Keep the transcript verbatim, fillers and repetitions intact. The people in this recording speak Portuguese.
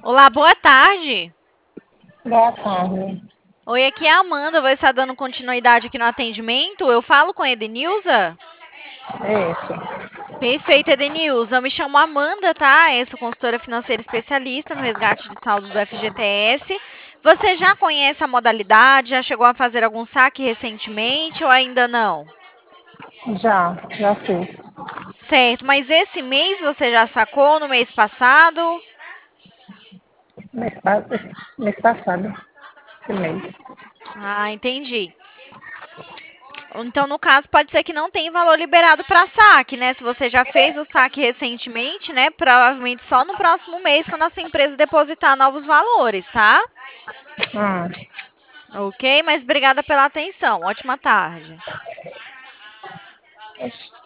Olá, boa tarde. Boa tarde. Oi, aqui é a Amanda. Vou estar dando continuidade aqui no atendimento. Eu falo com a Edenilza? Isso. Perfeito, Edenilza. Eu me chamo Amanda, tá? Eu sou consultora financeira especialista no resgate de saldo do F G T S. Você já conhece a modalidade? Já chegou a fazer algum saque recentemente ou ainda não? Já, já fiz. Certo, mas esse mês você já sacou no mês passado? Mês, pa- esse mês passado, esse mês. Ah, entendi. Então, no caso, pode ser que não tenha valor liberado para saque, né? Se você já fez o saque recentemente, né? Provavelmente só no próximo mês, quando a sua empresa depositar novos valores, tá? Hum, Ok? Mas obrigada pela atenção. Ótima tarde.